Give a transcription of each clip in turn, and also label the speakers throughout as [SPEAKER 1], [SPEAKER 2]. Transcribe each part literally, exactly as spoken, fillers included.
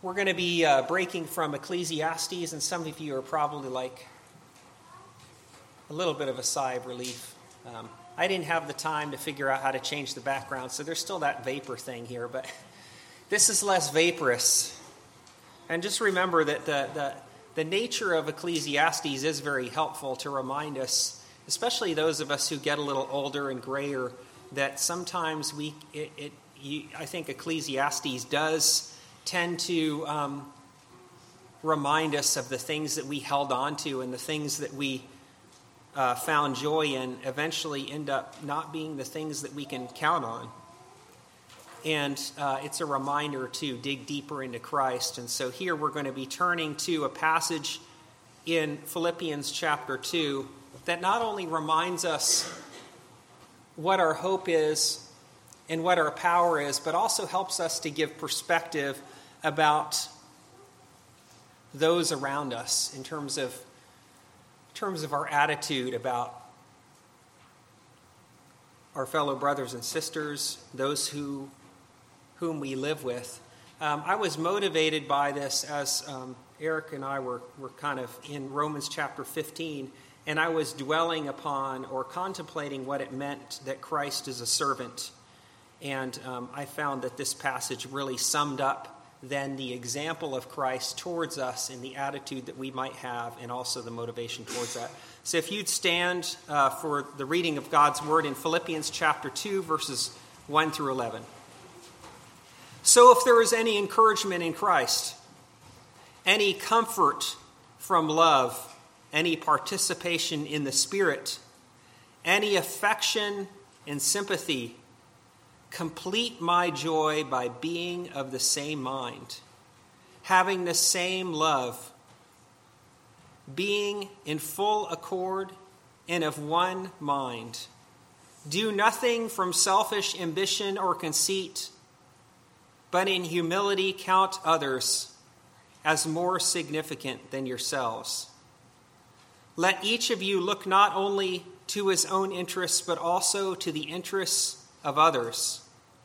[SPEAKER 1] We're going to be uh, breaking from Ecclesiastes, and some of you are probably like a little bit of a sigh of relief. Um, I didn't have the time to figure out how to change the background, so there's still that vapor thing here, but this is less vaporous. And just remember that the, the, the nature of Ecclesiastes is very helpful to remind us, especially those of us who get a little older and grayer, that sometimes we, it, it you, I think Ecclesiastes does tend to um, remind us of the things that we held on to and the things that we uh, found joy in eventually end up not being the things that we can count on. And uh, it's a reminder to dig deeper into Christ. And so here we're going to be turning to a passage in Philippians chapter two that not only reminds us what our hope is and what our power is, but also helps us to give perspective about those around us in terms of in terms of our attitude about our fellow brothers and sisters, those who whom we live with. Um, I was motivated by this as um, Eric and I were, were kind of in Romans chapter fifteen, and I was dwelling upon or contemplating what it meant that Christ is a servant. And um, I found that this passage really summed up then the example of Christ towards us and the attitude that we might have and also the motivation towards that. So if you'd stand uh, for the reading of God's word in Philippians chapter two, verses one through eleven. So if there is any encouragement in Christ, any comfort from love, any participation in the Spirit, any affection and sympathy, complete my joy by being of the same mind, having the same love, being in full accord and of one mind. Do nothing from selfish ambition or conceit, but in humility count others as more significant than yourselves. Let each of you look not only to his own interests, but also to the interests of others.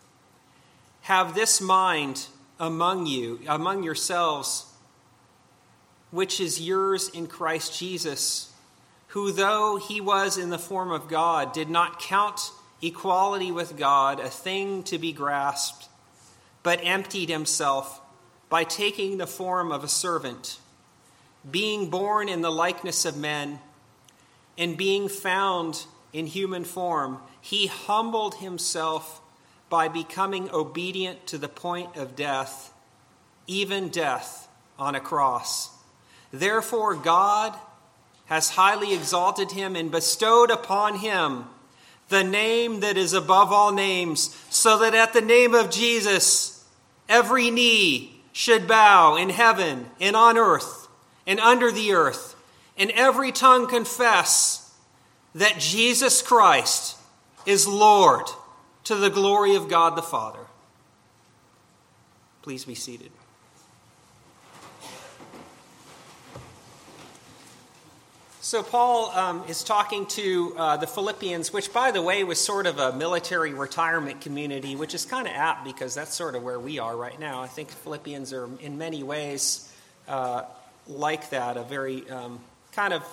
[SPEAKER 1] Have this mind among you, among yourselves, which is yours in Christ Jesus, who, though he was in the form of God, did not count equality with God a thing to be grasped, but emptied himself by taking the form of a servant, being born in the likeness of men, and being found in human form, he humbled himself by becoming obedient to the point of death, even death on a cross. Therefore God has highly exalted him and bestowed upon him the name that is above all names, so that at the name of Jesus every knee should bow in heaven and on earth and under the earth, and every tongue confess that Jesus Christ is Lord, to the glory of God the Father. Please be seated. So Paul um, is talking to uh, the Philippians, which, by the way, was sort of a military retirement community, which is kind of apt because that's sort of where we are right now. I think Philippians are in many ways uh, like that, a very um, kind of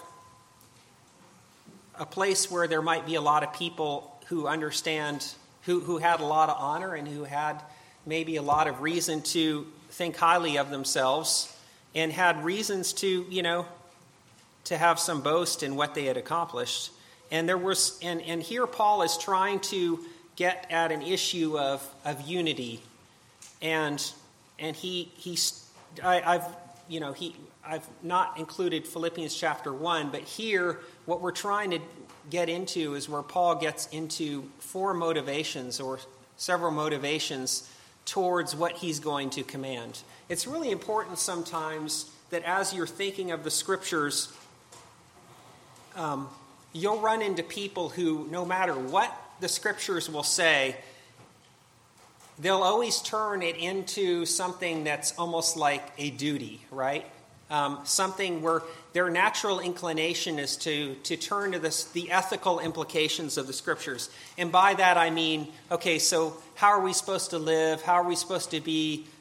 [SPEAKER 1] a place where there might be a lot of people who understand Who, who had a lot of honor and who had maybe a lot of reason to think highly of themselves and had reasons to, you know, to have some boast in what they had accomplished. And there was, and, and here Paul is trying to get at an issue of, of unity. And and he he's I, I've you know he I've not included Philippians chapter one, but here what we're trying to get into is where Paul gets into four motivations or several motivations towards what he's going to command. It's really important sometimes that as you're thinking of the scriptures, um, you'll run into people who, no matter what the scriptures will say, they'll always turn it into something that's almost like a duty, right? Um, something where their natural inclination is to, to turn to this, the ethical implications of the scriptures. And by that I mean, okay, so how are we supposed to live? How are we supposed to be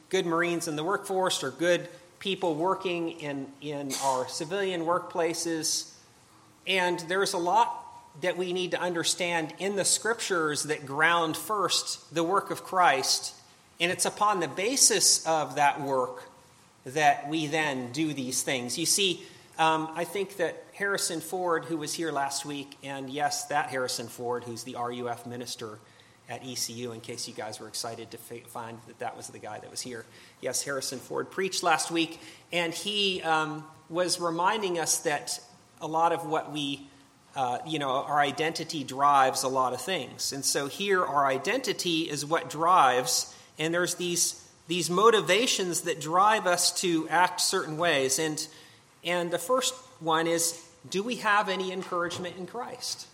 [SPEAKER 1] good Marines in the workforce or good people working in, in our civilian workplaces. And there's a lot that we need to understand in the Scriptures that ground first the work of Christ. And it's upon the basis of that work that we then do these things. You see, um, I think that Harrison Ford, who was here last week, and yes, that Harrison Ford, who's the R U F minister at E C U, in case you guys were excited to f- find that that was the guy that was here. Yes, Harrison Ford preached last week, and he um, was reminding us that a lot of what we, uh, you know, our identity drives a lot of things. And so here, our identity is what drives, and there's these these motivations that drive us to act certain ways. And and the first one is, do we have any encouragement in Christ?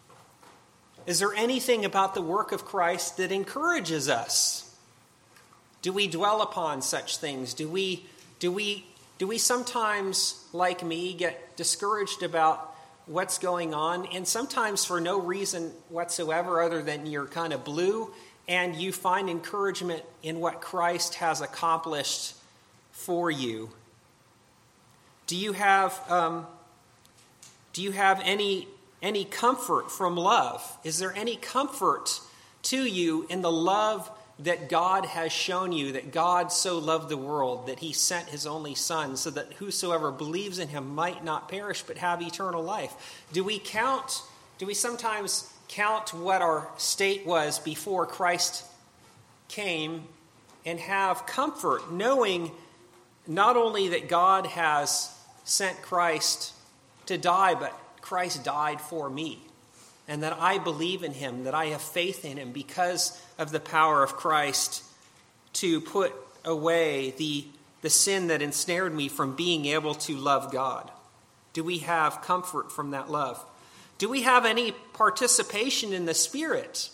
[SPEAKER 1] Is there anything about the work of Christ that encourages us? Do we dwell upon such things? Do we do we do we sometimes, like me, get discouraged about what's going on, and sometimes for no reason whatsoever other than you're kind of blue, and you find encouragement in what Christ has accomplished for you? Do you have um, do you have any any comfort from love? Is there any comfort to you in the love that God has shown you, that God so loved the world that he sent his only Son so that whosoever believes in him might not perish but have eternal life? Do we count, do we sometimes count what our state was before Christ came and have comfort knowing not only that God has sent Christ to die, but Christ died for me, and that I believe in him, that I have faith in him because of the power of Christ to put away the, the sin that ensnared me from being able to love God? Do we have comfort from that love? Do we have any participation in the Spirit?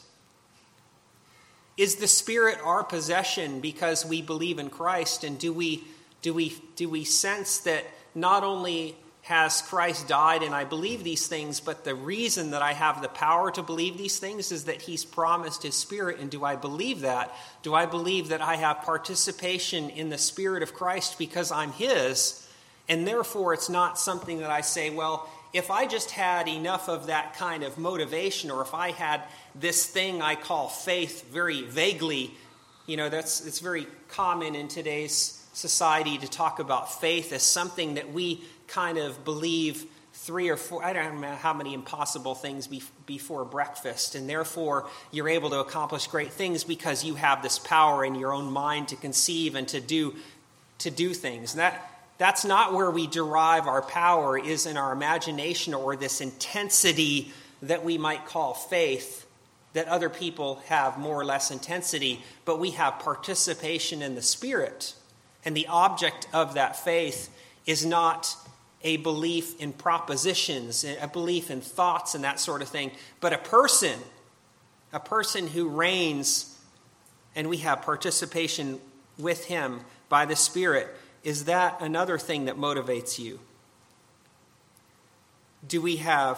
[SPEAKER 1] Is the Spirit our possession because we believe in Christ? And do we do we do we sense that not only has Christ died and I believe these things, but the reason that I have the power to believe these things is that he's promised his Spirit? And do I believe that? Do I believe that I have participation in the Spirit of Christ because I'm his? And therefore it's not something that I say, well, if I just had enough of that kind of motivation, or if I had this thing I call faith very vaguely, you know, that's it's very common in today's society to talk about faith as something that we kind of believe three or four, I don't know how many impossible things be, before breakfast, and therefore you're able to accomplish great things because you have this power in your own mind to conceive and to do to do things. And that that's not where we derive our power, is in our imagination or this intensity that we might call faith, that other people have more or less intensity, but we have participation in the Spirit. And the object of that faith is not a belief in propositions, a belief in thoughts and that sort of thing, but a person, a person who reigns, and we have participation with him by the Spirit. Is that another thing that motivates you? Do we have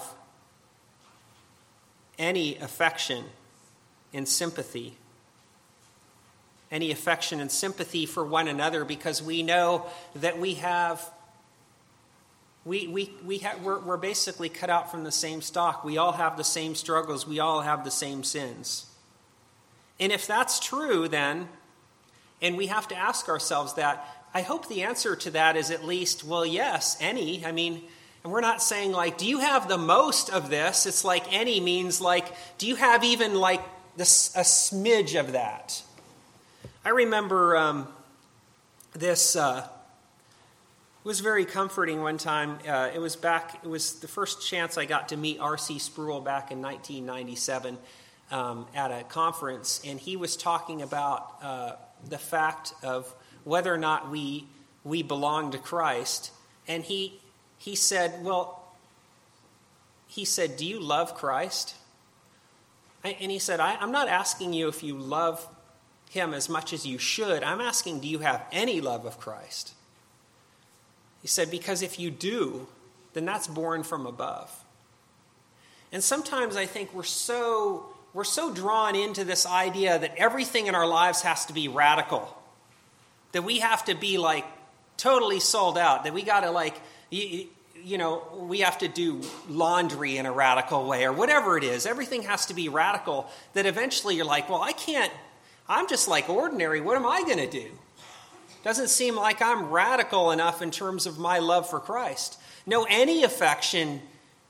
[SPEAKER 1] any affection and sympathy? Any affection and sympathy for one another, because we know that we have, we we we have, we're, we're basically cut out from the same stock. We all have the same struggles. We all have the same sins. And if that's true, then, and we have to ask ourselves that, I hope the answer to that is at least, well, yes, any. I mean, and we're not saying like, do you have the most of this? It's like any means like, do you have even like this, a smidge of that? I remember um, this uh, was very comforting one time. Uh, it was back, it was the first chance I got to meet R C Sproul back in nineteen ninety-seven um, at a conference. And he was talking about uh, the fact of whether or not we we belong to Christ. And he he said, well, he said, do you love Christ? And he said, I, I'm not asking you if you love him as much as you should. I'm asking, do you have any love of Christ? He said, because if you do, then that's born from above. And sometimes I think we're so we're so drawn into this idea that everything in our lives has to be radical. that we have to be like totally sold out, that we got to like, you, you know, we have to do laundry in a radical way or whatever it is. Everything has to be radical, that eventually you're like, well, I can't, I'm just like ordinary. What am I going to do? Doesn't seem like I'm radical enough in terms of my love for Christ. No, any affection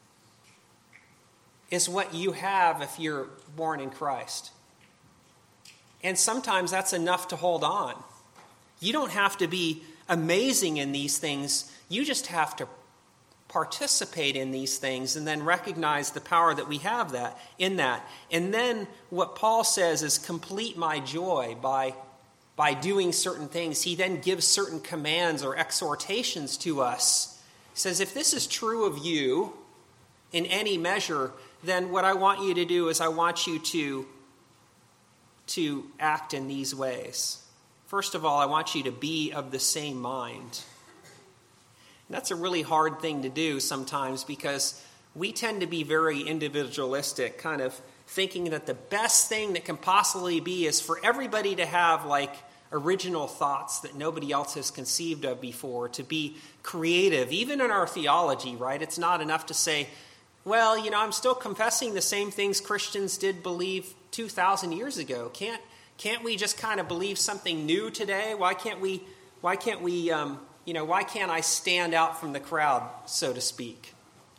[SPEAKER 1] is what you have if you're born in Christ. And sometimes that's enough to hold on. You don't have to be amazing in these things. You just have to participate in these things and then recognize the power that we have that in that. And then what Paul says is complete my joy by, by doing certain things. He then gives certain commands or exhortations to us. He says, if this is true of you in any measure, then what I want you to do is I want you to, to act in these ways. First of all, I want you to be of the same mind. And that's a really hard thing to do sometimes because we tend to be very individualistic, kind of thinking that the best thing that can possibly be is for everybody to have like original thoughts that nobody else has conceived of before, to be creative, even in our theology, right? It's not enough to say, well, you know, I'm still confessing the same things Christians did believe two thousand years ago. Can't can't we just kind of believe something new today? Why can't we, why can't we, um, you know, why can't I stand out from the crowd, so to speak?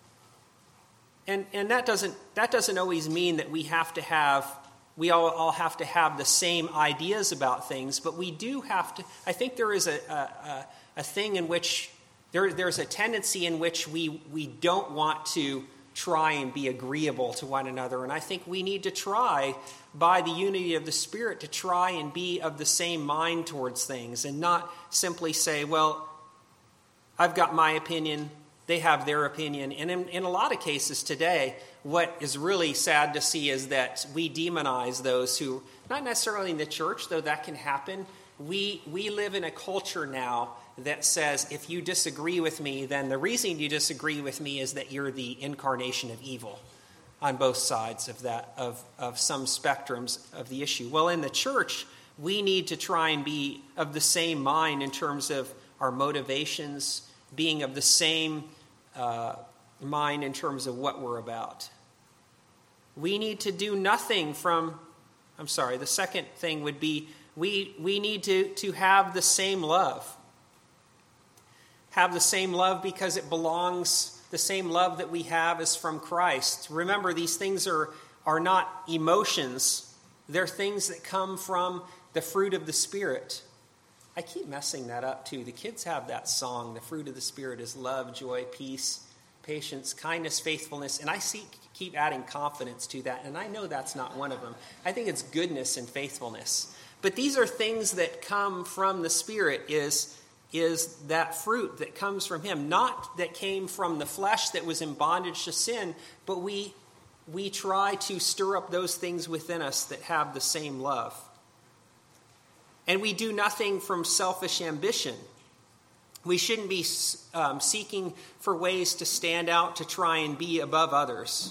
[SPEAKER 1] And and that doesn't that doesn't always mean that we have to have we all, all have to have the same ideas about things, but we do have to. I think there is a a, a thing in which there there's a tendency in which we we don't want to try and be agreeable to one another, and I think we need to try by the unity of the Spirit to try and be of the same mind towards things, and not simply say, well, I've got my opinion, they have their opinion. And in, in a lot of cases today, what is really sad to see is that we demonize those who, not necessarily in the church, though that can happen. We we live in a culture now that says, if you disagree with me, then the reason you disagree with me is that you're the incarnation of evil on both sides of that, of, of some spectrums of the issue. Well, in the church, we need to try and be of the same mind in terms of our motivations, being of the same uh, mind in terms of what we're about. We need to do nothing from, I'm sorry, the second thing would be we we need to, to have the same love. Have the same love because it belongs, the same love that we have is from Christ. Remember, these things are, are not emotions. They're things that come from the fruit of the Spirit. I keep messing that up too. The kids have that song, the fruit of the Spirit is love, joy, peace, patience, kindness, faithfulness. And I see, keep adding confidence to that. And I know that's not one of them. I think it's goodness and faithfulness. But these are things that come from the Spirit, is, is that fruit that comes from Him. Not that came from the flesh that was in bondage to sin, but we, we try to stir up those things within us that have the same love. And we do nothing from selfish ambition. We shouldn't be um, seeking for ways to stand out, to try and be above others.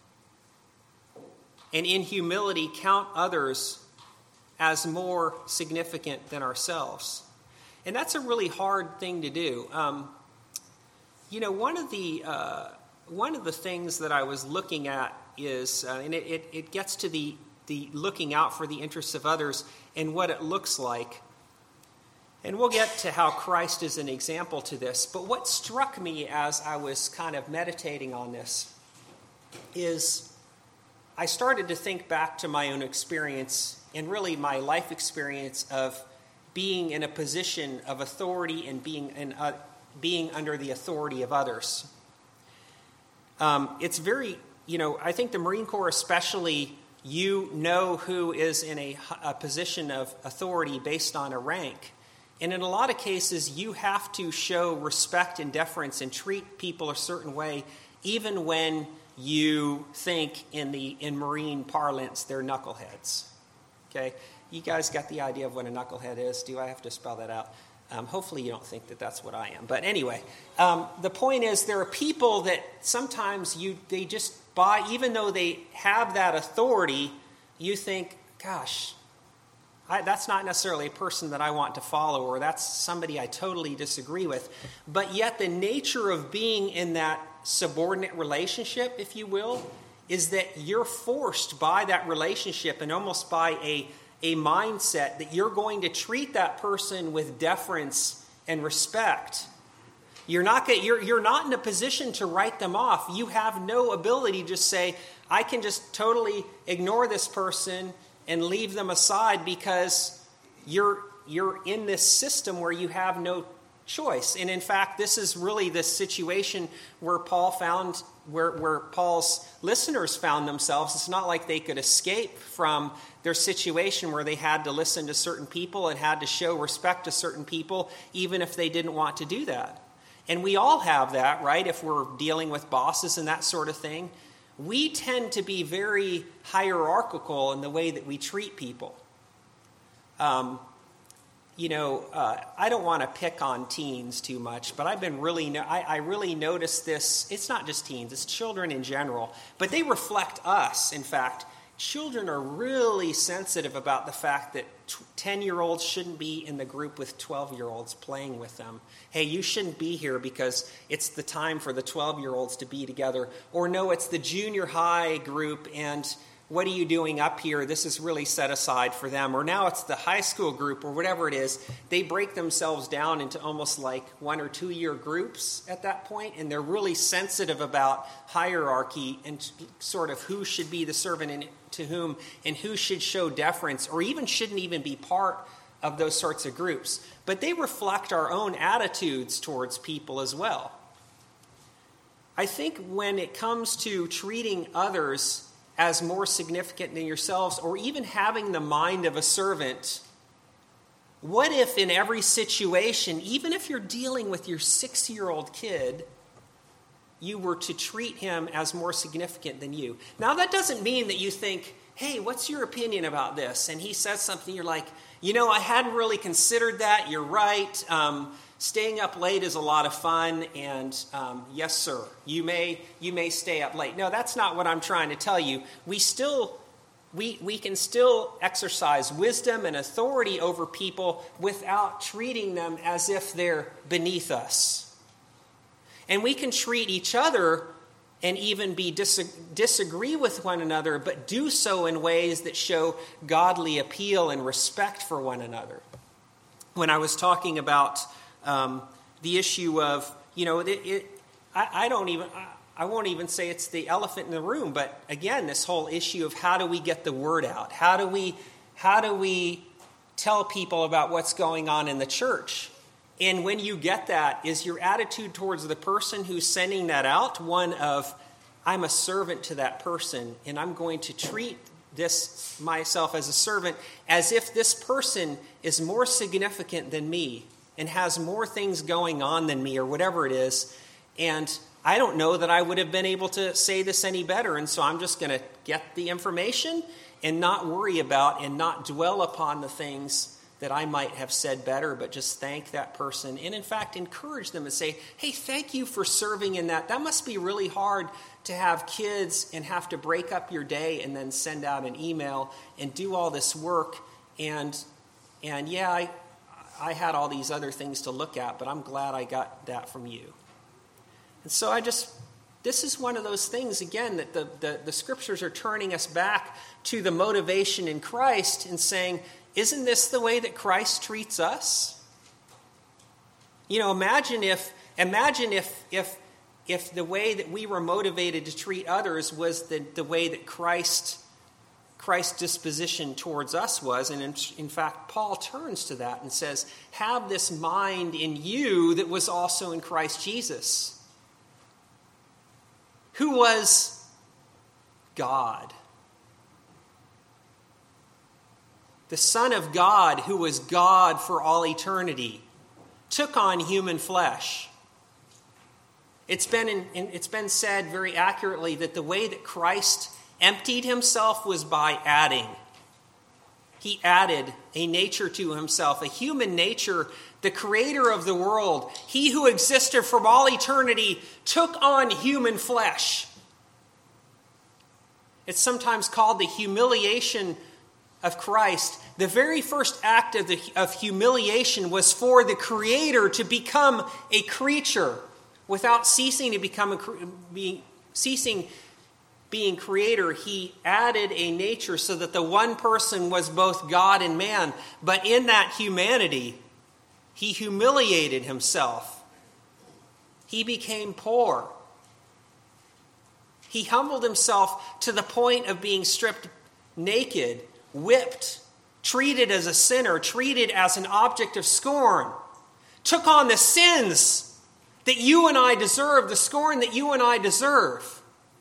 [SPEAKER 1] And in humility, count others as more significant than ourselves. And that's a really hard thing to do. Um, you know, one of the uh, one of the things that I was looking at is, uh, and it, it, it gets to the the looking out for the interests of others and what it looks like. And we'll get to how Christ is an example to this. But what struck me as I was kind of meditating on this is I started to think back to my own experience and really my life experience of being in a position of authority and being in, uh, being under the authority of others. Um, it's very, you know, I think the Marine Corps especially, you know who is in a, a position of authority based on a rank. And in a lot of cases, you have to show respect and deference and treat people a certain way, even when you think in the in Marine parlance they're knuckleheads. Okay? You guys got the idea of what a knucklehead is. Do I have to spell that out? Um, hopefully you don't think that that's what I am. But anyway, um, the point is there are people that sometimes you they just buy, even though they have that authority, you think, gosh, I, that's not necessarily a person that I want to follow, or that's somebody I totally disagree with. But yet the nature of being in that subordinate relationship, if you will, is that you're forced by that relationship and almost by a, a mindset that you're going to treat that person with deference and respect. You're not, you're, you're not in a position to write them off. You have no ability to just say, I can just totally ignore this person and leave them aside because you're you're in this system where you have no choice. And in fact, this is really the situation where Paul found, where, where Paul's listeners found themselves. It's not like they could escape from their situation where they had to listen to certain people and had to show respect to certain people, even if they didn't want to do that. And we all have that, right? If we're dealing with bosses and that sort of thing. We tend to be very hierarchical in the way that we treat people. Um, you know, uh, I don't want to pick on teens too much, but I've been really, no- I, I really noticed this. It's not just teens, it's children in general, but they reflect us. In fact, children are really sensitive about the fact that ten-year-olds shouldn't be in the group with twelve-year-olds playing with them. Hey, you shouldn't be here because it's the time for the twelve-year-olds to be together. Or no, it's the junior high group, and what are you doing up here? This is really set aside for them. Or now it's the high school group or whatever it is. They break themselves down into almost like one or two year groups at that point, and they're really sensitive about hierarchy and sort of who should be the servant and to whom and who should show deference or even shouldn't even be part of those sorts of groups. But they reflect our own attitudes towards people as well. I think when it comes to treating others as more significant than yourselves, or even having the mind of a servant, what if in every situation, even if you're dealing with your six-year-old kid, you were to treat him as more significant than you? Now, that doesn't mean that you think, hey, what's your opinion about this? And he says something, you're like, you know, I hadn't really considered that. You're right. Um, Staying up late is a lot of fun, and um, yes, sir, you may you may stay up late. No, that's not what I'm trying to tell you. We still we we can still exercise wisdom and authority over people without treating them as if they're beneath us. And we can treat each other and even be dis- disagree with one another, but do so in ways that show godly appeal and respect for one another. When I was talking about Um, the issue of, you know, it, it I, I don't even, I, I won't even say it's the elephant in the room, but again, this whole issue of how do we get the word out? How do we, how do we tell people about what's going on in the church? And when you get that, is your attitude towards the person who's sending that out one of, I'm a servant to that person, and I'm going to treat this myself as a servant as if this person is more significant than me and has more things going on than me or whatever it is. And I don't know that I would have been able to say this any better. And so I'm just going to get the information and not worry about and not dwell upon the things that I might have said better, but just thank that person. And in fact, encourage them and say, hey, thank you for serving in that. That must be really hard to have kids and have to break up your day and then send out an email and do all this work. And, and yeah, I... I had all these other things to look at, but I'm glad I got that from you. And so I just, this is one of those things, again, that the, the, the scriptures are turning us back to the motivation in Christ and saying, isn't this the way that Christ treats us? You know, imagine if, imagine if, if, if the way that we were motivated to treat others was the, the way that Christ Christ's disposition towards us was. And in, in fact, Paul turns to that and says, have this mind in you that was also in Christ Jesus, who was God. The Son of God, who was God for all eternity, took on human flesh. It's been, in, it's been said very accurately that the way that Christ emptied himself was by adding. He added a nature to himself, a human nature. The creator of the world, he who existed from all eternity, took on human flesh. It's sometimes called the humiliation of Christ, the very first act of, the, of humiliation was for the Creator to become a creature without ceasing to become a being, ceasing being Creator. He added a nature so that the one person was both God and man. But in that humanity, he humiliated himself. He became poor. He humbled himself to the point of being stripped naked, whipped, treated as a sinner, treated as an object of scorn, took on the sins that you and I deserve, the scorn that you and I deserve,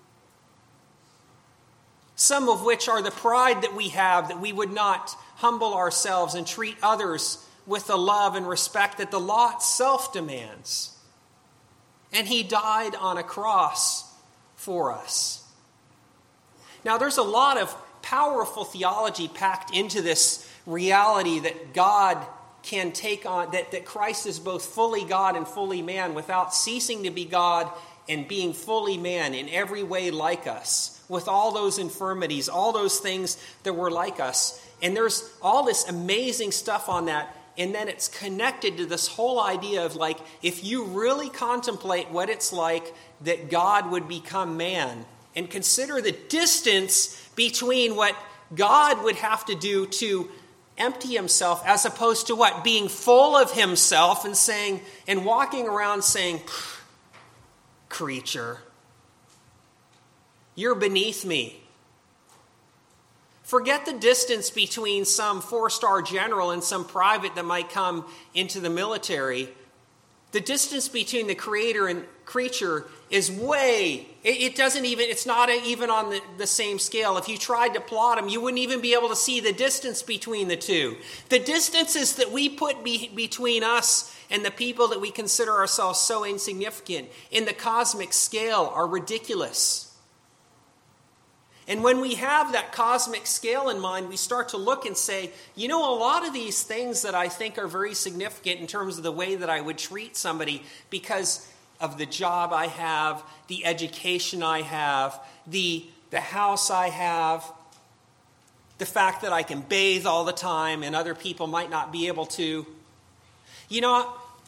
[SPEAKER 1] some of which are the pride that we have, that we would not humble ourselves and treat others with the love and respect that the law itself demands. And he died on a cross for us. Now, there's a lot of powerful theology packed into this reality that God can take on, that, that Christ is both fully God and fully man without ceasing to be God and being fully man in every way like us, with all those infirmities, all those things that were like us. And there's all this amazing stuff on that. And then it's connected to this whole idea of, like, if you really contemplate what it's like that God would become man and consider the distance between what God would have to do to empty himself as opposed to what? Being full of himself and saying, and walking around saying, creature, you're beneath me. Forget the distance between some four-star general and some private that might come into the military. The distance between the creator and creature is way, it, it doesn't even, it's not even on the, the same scale. If you tried to plot them, you wouldn't even be able to see the distance between the two. The distances that we put be, between us and the people that we consider ourselves so insignificant in the cosmic scale are ridiculous. And when we have that cosmic scale in mind, we start to look and say, you know, a lot of these things that I think are very significant in terms of the way that I would treat somebody because of the job I have, the education I have, the, the house I have, the fact that I can bathe all the time and other people might not be able to. You know,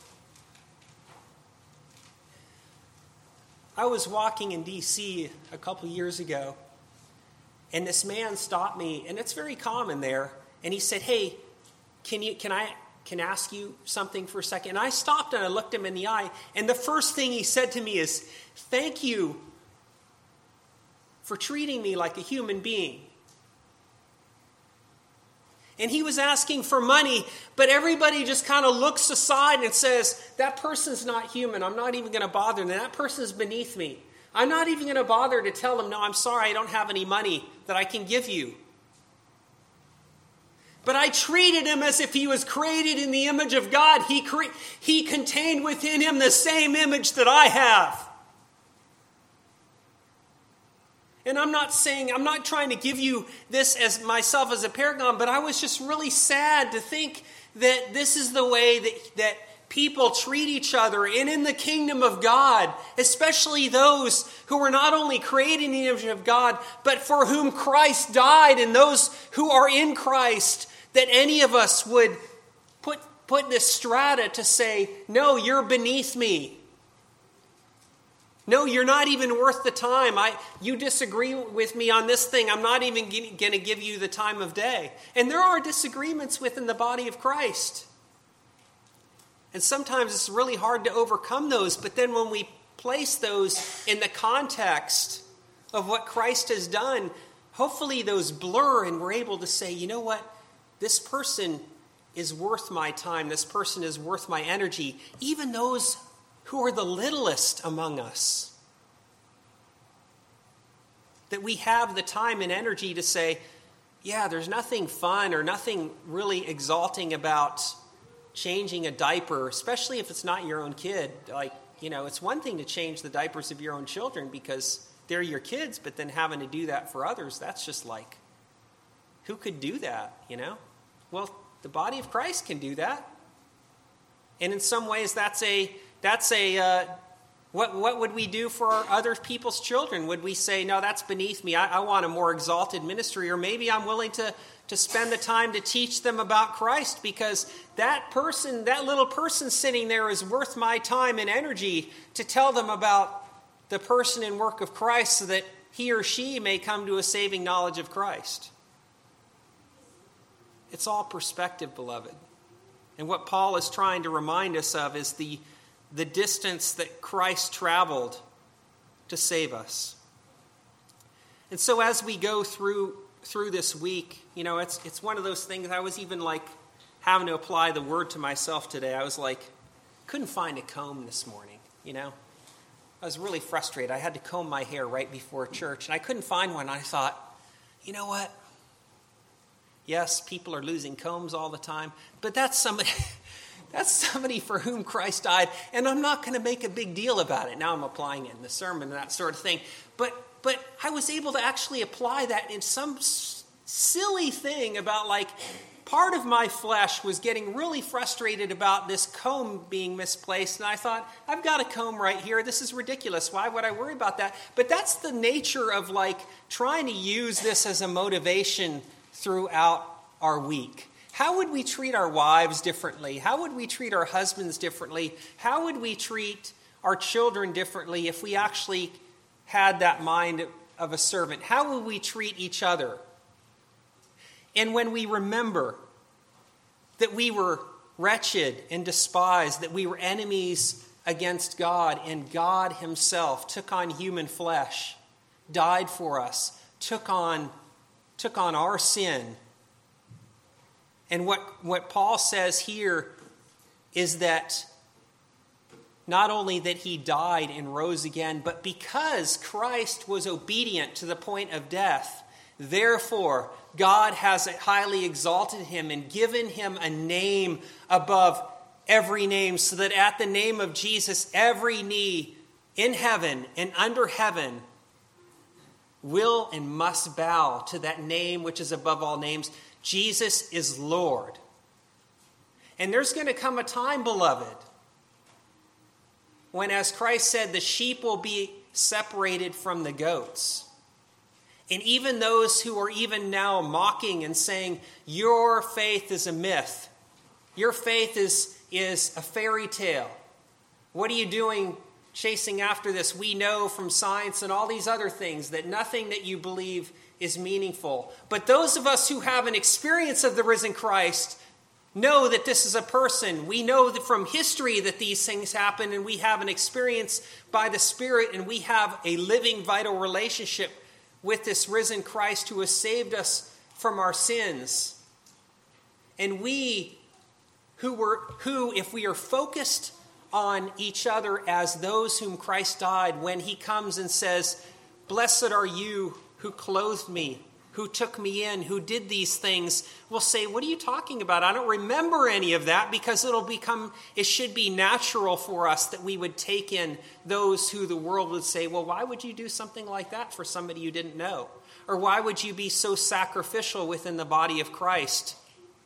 [SPEAKER 1] I was walking in D C a couple years ago, and this man stopped me, and it's very common there. And he said, "Hey, can you can I can ask you something for a second?" And I stopped and I looked him in the eye. And the first thing he said to me is, "Thank you for treating me like a human being." And he was asking for money, but everybody just kind of looks aside and says, "That person's not human. I'm not even going to bother them. That person's beneath me. I'm not even going to bother to tell them, no, I'm sorry, I don't have any money that I can give you." But I treated him as if he was created in the image of God. He, cre- he contained within him the same image that I have. And I'm not saying, I'm not trying to give you this as myself as a paragon, but I was just really sad to think that this is the way that, that people treat each other. And in the kingdom of God, especially those who were not only created in the image of God, but for whom Christ died, and those who are in Christ, that any of us would put, put this strata to say, no, you're beneath me. No, you're not even worth the time. I, you disagree with me on this thing. I'm not even going to give you the time of day. And there are disagreements within the body of Christ. And sometimes it's really hard to overcome those. But then when we place those in the context of what Christ has done, hopefully those blur and we're able to say, you know what? This person is worth my time. This person is worth my energy. Even those who are the littlest among us. That we have the time and energy to say, yeah, there's nothing fun or nothing really exalting about changing a diaper, especially if it's not your own kid. Like, you know, it's one thing to change the diapers of your own children because they're your kids, but then having to do that for others, that's just like, who could do that, you know? Well, the body of Christ can do that. And in some ways, that's a That's a, uh, what what would we do for our other people's children? Would we say, no, that's beneath me. I, I want a more exalted ministry. Or maybe I'm willing to to spend the time to teach them about Christ, because that person, that little person sitting there is worth my time and energy to tell them about the person and work of Christ so that he or she may come to a saving knowledge of Christ. It's all perspective, beloved. And what Paul is trying to remind us of is the, the distance that Christ traveled to save us. And so as we go through through this week, you know, it's it's one of those things. I was even like having to apply the word to myself today. I was like, couldn't find a comb this morning, you know. I was really frustrated. I had to comb my hair right before church, and I couldn't find one. I thought, you know what? Yes, people are losing combs all the time, but that's somebody that's somebody for whom Christ died, and I'm not going to make a big deal about it. Now I'm applying it in the sermon and that sort of thing. But But I was able to actually apply that in some s- silly thing about, like, part of my flesh was getting really frustrated about this comb being misplaced. And I thought, I've got a comb right here. This is ridiculous. Why would I worry about that? But that's the nature of, like, trying to use this as a motivation throughout our week. How would we treat our wives differently? How would we treat our husbands differently? How would we treat our children differently if we actually had that mind of a servant? How will we treat each other? And when we remember that we were wretched and despised, that we were enemies against God, and God himself took on human flesh, died for us, took on, took on our sin. And what, what Paul says here is that not only that he died and rose again, but because Christ was obedient to the point of death, therefore God has highly exalted him and given him a name above every name, so that at the name of Jesus, every knee in heaven and under heaven will and must bow to that name which is above all names. Jesus is Lord. And there's going to come a time, beloved, when, as Christ said, the sheep will be separated from the goats. And even those who are even now mocking and saying, your faith is a myth. Your faith is, is a fairy tale. What are you doing chasing after this? We know from science and all these other things that nothing that you believe is meaningful. But those of us who have an experience of the risen Christ know that this is a person. We know that from history that these things happen, and we have an experience by the Spirit, and we have a living, vital relationship with this risen Christ who has saved us from our sins. And we who were who, if we are focused on each other as those whom Christ died, when he comes and says, blessed are you who clothed me, who took me in, who did these things, we'll say, what are you talking about? I don't remember any of that, because it'll become, it should be natural for us that we would take in those who the world would say, well, why would you do something like that for somebody you didn't know? Or why would you be so sacrificial within the body of Christ?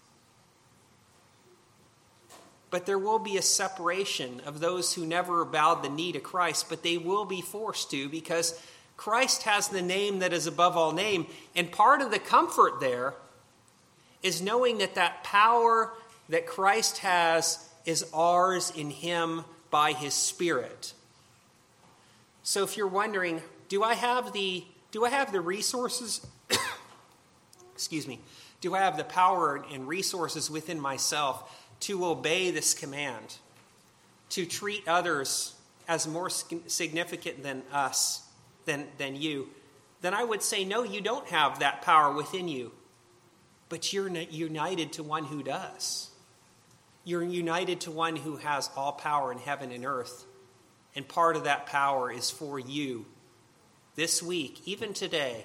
[SPEAKER 1] But there will be a separation of those who never bowed the knee to Christ, but they will be forced to, because Christ has the name that is above all name. And part of the comfort there is knowing that that power that Christ has is ours in him by his Spirit. So if you're wondering, do I have the do I have the resources? Excuse me. Do I have the power and resources within myself to obey this command, to treat others as more significant than us? Than, than you, then I would say, no, you don't have that power within you. But you're united to one who does. You're united to one who has all power in heaven and earth. And part of that power is for you this week, even today,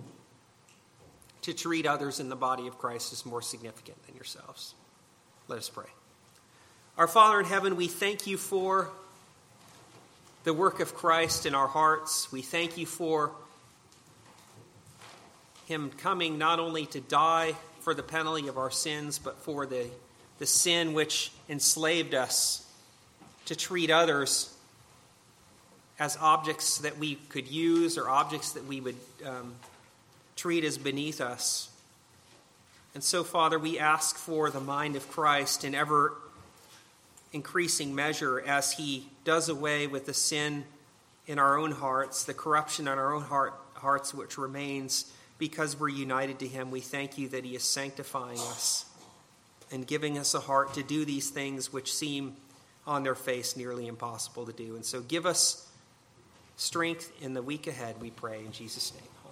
[SPEAKER 1] to treat others in the body of Christ as more significant than yourselves. Let us pray. Our Father in heaven, we thank you for the work of Christ in our hearts. We thank you for him coming not only to die for the penalty of our sins, but for the, the sin which enslaved us, to treat others as objects that we could use or objects that we would um, treat as beneath us. And so, Father, we ask for the mind of Christ in ever increasing measure as he does away with the sin in our own hearts, the corruption in our own heart, hearts which remains because we're united to him. We thank you that he is sanctifying us and giving us a heart to do these things which seem on their face nearly impossible to do. And so give us strength in the week ahead, we pray in Jesus' name.